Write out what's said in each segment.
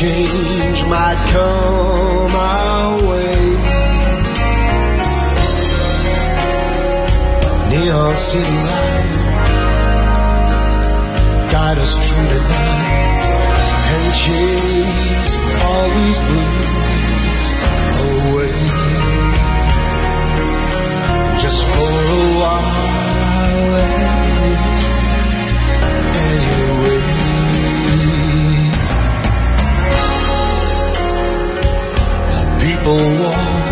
change might come our way. Neon city light, guide us through the night and chase all these blues away. Just for a while at least, anyway. The people walk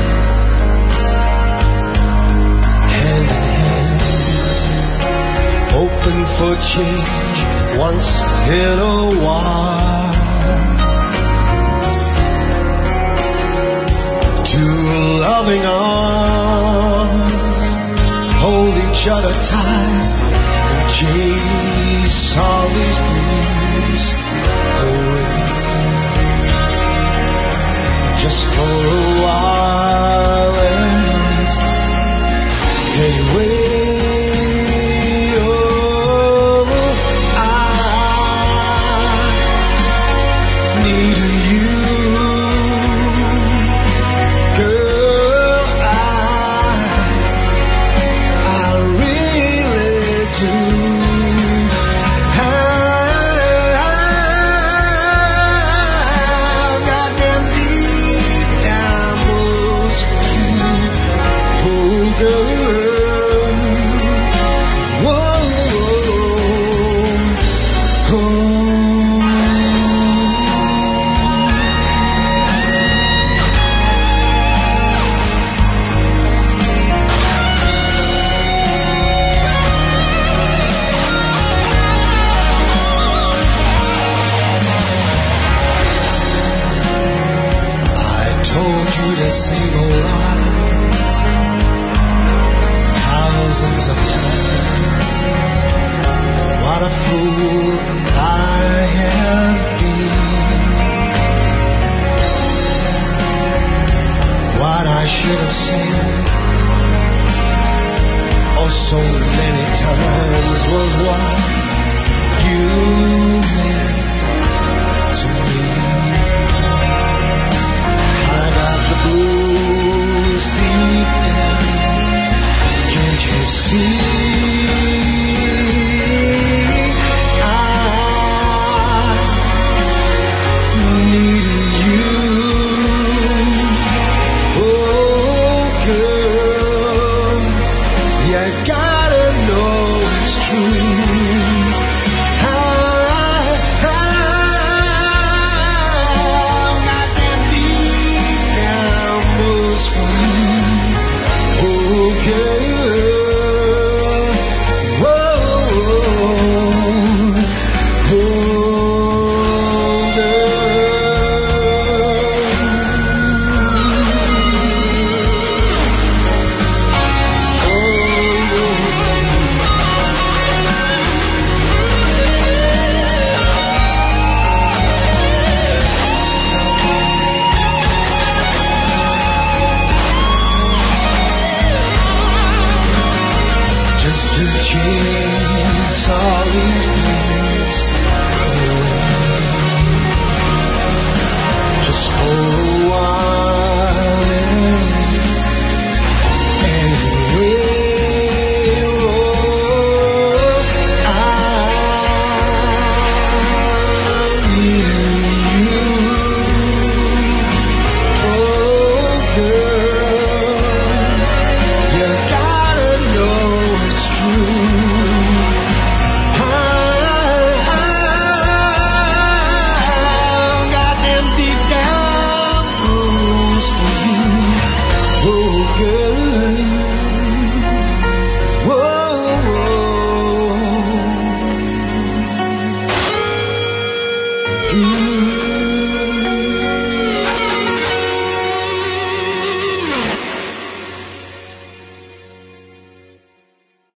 hand in hand, hoping for change once in a while. Two loving arms hold each other tight and chase all these blues away. Just for a while at least, anyway. Should have seen